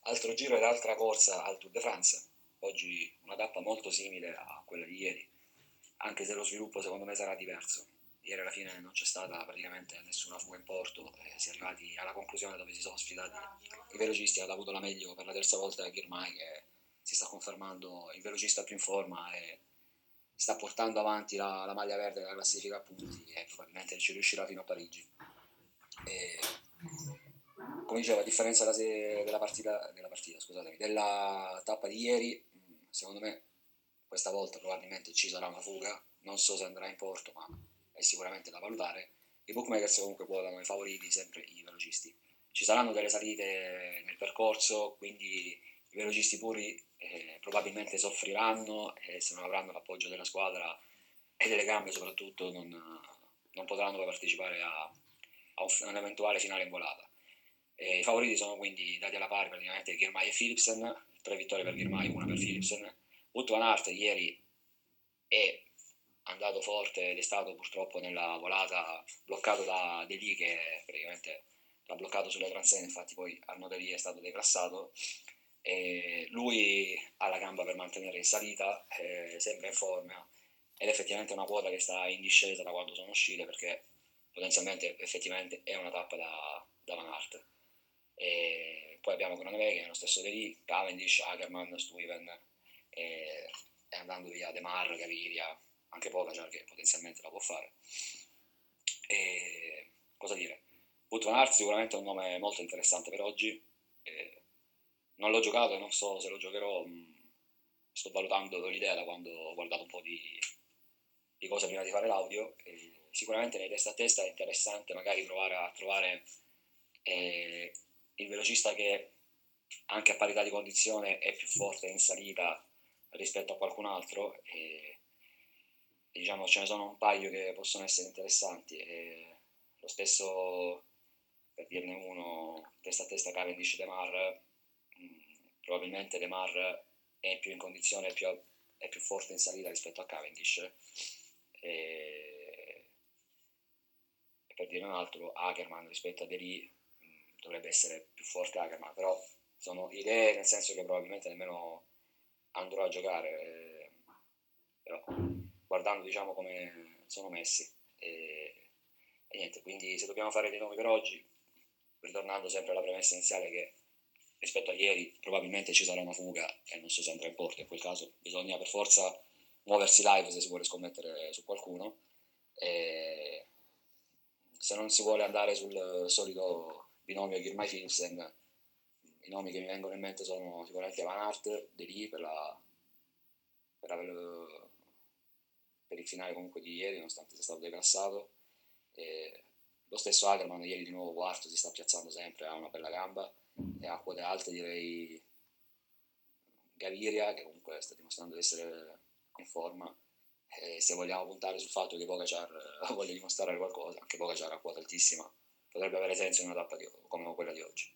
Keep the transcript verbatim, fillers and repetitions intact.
altro giro ed altra corsa al Tour de France. Oggi una tappa molto simile a quella di ieri, anche se lo sviluppo secondo me sarà diverso. Ieri alla fine non c'è stata praticamente nessuna fuga in porto, e si è arrivati alla conclusione dove si sono sfidati i velocisti. Ha avuto la meglio per la terza volta Girmay, che si sta confermando il velocista più in forma e sta portando avanti la, la maglia verde della classifica a punti, e probabilmente ci riuscirà fino a Parigi. E, come dicevo, a differenza della, se- della partita, della partita, scusatemi, della tappa di ieri, mh, secondo me questa volta probabilmente ci sarà una fuga, non so se andrà in porto, ma è sicuramente da valutare. I bookmakers comunque quotano i favoriti sempre i velocisti. Ci saranno delle salite nel percorso, quindi i velocisti puri eh, probabilmente soffriranno, e se non avranno l'appoggio della squadra e delle gambe soprattutto non, non potranno poi partecipare a, a un, a un eventuale finale in volata. E i favoriti sono quindi dati alla pari praticamente Girmay e Philipsen, tre vittorie per Girmay, una per Philipsen. Wout van Aert ieri è andato forte ed è stato purtroppo nella volata bloccato da Deli, che praticamente l'ha bloccato sulle transenne, infatti poi Arnaud Deli è stato declassato. E lui ha la gamba per mantenere in salita, eh, sembra in forma, ed effettivamente è una quota che sta in discesa da quando sono uscite, perché potenzialmente effettivamente è una tappa da, da Van Aert. E poi abbiamo Groenewegen, lo stesso di lì, Cavendish, Ackermann, Stuyven, e, e andando via De Mar, Gaviria, anche Pogacar che potenzialmente la può fare. E cosa dire? Wout van Aert sicuramente è un nome molto interessante per oggi. E non l'ho giocato e non so se lo giocherò, mh, sto valutando l'idea da quando ho guardato un po' di, di cose prima di fare l'audio. E sicuramente nei testa a testa è interessante magari provare a trovare eh, il velocista che anche a parità di condizione è più forte in salita rispetto a qualcun altro, e, e diciamo ce ne sono un paio che possono essere interessanti. E lo stesso, per dirne uno, testa a testa Cavendish De Mar, mh, probabilmente De Mar è più in condizione, è più, è più forte in salita rispetto a Cavendish. E, e per dire un altro, Ackermann rispetto a Deli dovrebbe essere più forte Ackermann, però sono idee, nel senso che probabilmente nemmeno andrò a giocare, eh, però guardando diciamo come sono messi. E, e niente, quindi se dobbiamo fare dei nomi per oggi, ritornando sempre alla premessa iniziale che rispetto a ieri probabilmente ci sarà una fuga e non so se andrà in porto, in quel caso bisogna per forza muoversi live se si vuole scommettere su qualcuno. E se non si vuole andare sul solito binomio Girmay Philipsen, i nomi che mi vengono in mente sono sicuramente Van Aert, De Lee per, la, per, aver, per il finale comunque di ieri, nonostante sia stato declassato. E lo stesso Ackermann ieri di nuovo quarto, si sta piazzando sempre, ha una bella gamba, e a quote alte direi Gaviria, che comunque sta dimostrando di essere in forma. E se vogliamo puntare sul fatto che Pogacar voglia dimostrare qualcosa, anche Pogacar a quota altissima potrebbe avere senso in una tappa di, come quella di oggi.